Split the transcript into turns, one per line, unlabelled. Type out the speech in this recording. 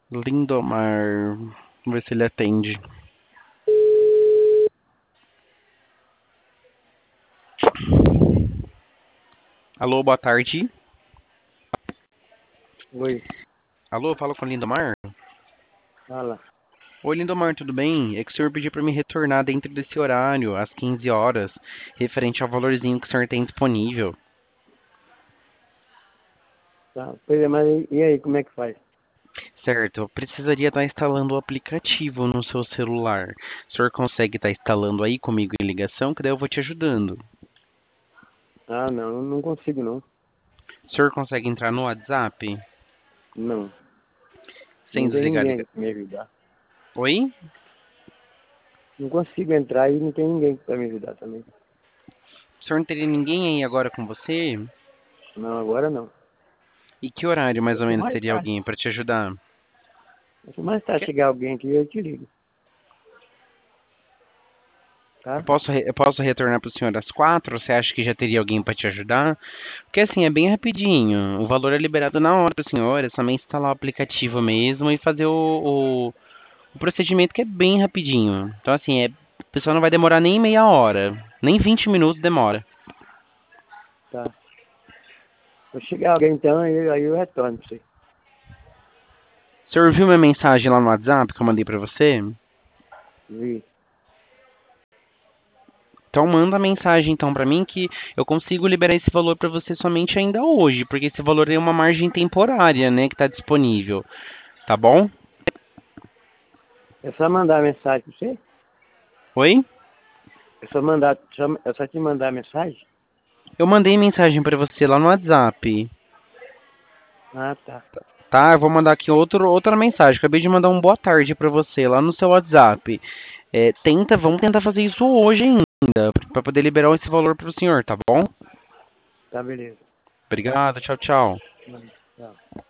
Lindomar. Vamos ver se ele atende. Alô, boa tarde.
Oi,
Alô, fala com o Lindomar?
fala.
Oi, Lindomar, tudo bem? É que o senhor pediu para me retornar dentro desse horário, às 15 horas, referente ao valorzinho que o senhor tem disponível.
Tá. Pois é, mas e aí, como é que faz?
Certo, eu precisaria estar instalando o aplicativo no seu celular. O senhor consegue estar instalando aí comigo em ligação, que daí eu vou te ajudando.
Ah, não, não consigo não.
O senhor consegue entrar no WhatsApp
Não,
sem
não tem
desligar a
ninguém
ligação?
pra me ajudar.
Oi?
Não consigo entrar e não tem ninguém pra me ajudar também.
O senhor não teria ninguém aí agora com você?
Não, agora não.
E que horário mais ou
Deixa
menos
mais
teria
tarde.
alguém para te ajudar?
Deixa mais tarde chegar alguém aqui eu te ligo. Tá?
Eu posso retornar para o senhor às 4? Você acha que já teria alguém para te ajudar? Porque assim, é bem rapidinho. O valor é liberado na hora pro senhor. É somente instalar o aplicativo mesmo e fazer o procedimento que é bem rapidinho. Então assim, o pessoal não vai demorar nem meia hora. Nem 20 minutos demora.
Tá. Se chegar alguém então, aí eu retorno pra você.
O senhor viu minha mensagem lá no WhatsApp que eu mandei para você?
Vi.
Então manda mensagem então para mim que eu consigo liberar esse valor para você somente ainda hoje, porque esse valor é uma margem temporária, né, que está disponível, tá bom?
É só mandar mensagem pra você?
Oi?
É só te mandar mensagem?
Eu mandei mensagem para você lá no WhatsApp.
Ah, tá.
Tá, eu vou mandar aqui outra mensagem. Acabei de mandar um boa tarde para você lá no seu WhatsApp. Vamos tentar fazer isso hoje ainda, para poder liberar esse valor para o senhor, tá bom?
Tá, beleza.
Obrigado, tchau, tchau.
Tchau.